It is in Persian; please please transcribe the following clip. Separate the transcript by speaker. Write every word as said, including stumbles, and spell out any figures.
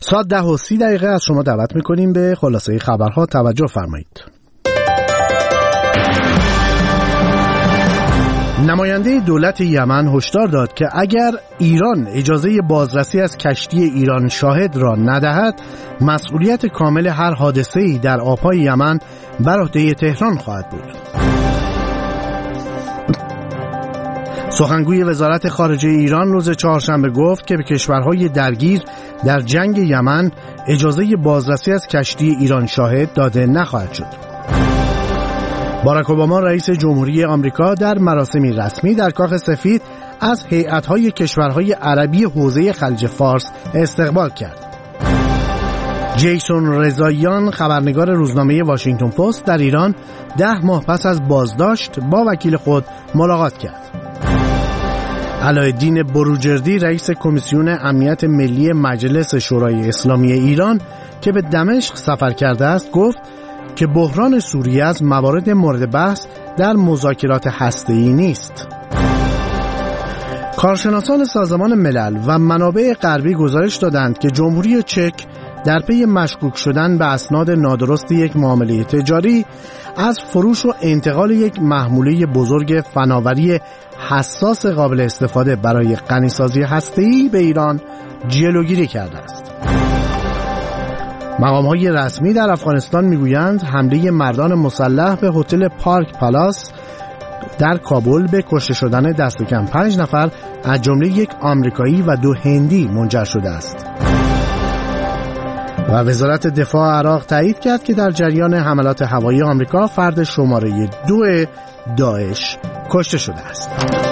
Speaker 1: ساعت ده و سی دقیقه از شما دعوت میکنیم به خلاصه خبرها توجه فرمایید. نماینده دولت یمن هشدار داد که اگر ایران اجازه بازرسی از کشتی ایران شاهد را ندهد، مسئولیت کامل هر حادثه‌ای در آبهای یمن بر عهده تهران خواهد بود. سخنگوی وزارت خارجه ایران روز چهارشنبه گفت که به کشورهای درگیر در جنگ یمن اجازه بازرسی از کشتی ایران شاهد داده نخواهد شد. باراک اوباما رئیس جمهوری آمریکا در مراسمی رسمی در کاخ سفید از هیئت‌های کشورهای عربی حوزه خلیج فارس استقبال کرد. جیسون رضاییان خبرنگار روزنامه واشنگتن پست در ایران ده ماه پس از بازداشت با وکیل خود ملاقات کرد. علایالدین بروجردی رئیس کمیسیون امنیت ملی مجلس شورای اسلامی ایران که به دمشق سفر کرده است گفت که بحران سوریه از موارد مورد بحث در مذاکرات هسته‌ای نیست. کارشناسان سازمان ملل و منابع غربی گزارش دادند که جمهوری چک در پی مشکوک شدن به اسناد نادرست یک معامله تجاری از فروش و انتقال یک محموله بزرگ فناوری حساس قابل استفاده برای غنیسازی هسته‌ای به ایران جلوگیری کرده است. مقام‌های رسمی در افغانستان میگویند حمله مردان مسلح به هتل پارک پالاس در کابل به کشته شدن دست کم پنج نفر از جمله یک آمریکایی و دو هندی منجر شده است. و وزارت دفاع عراق تایید کرد که در جریان حملات هوایی آمریکا فرد شماره دو داعش کشته شده است.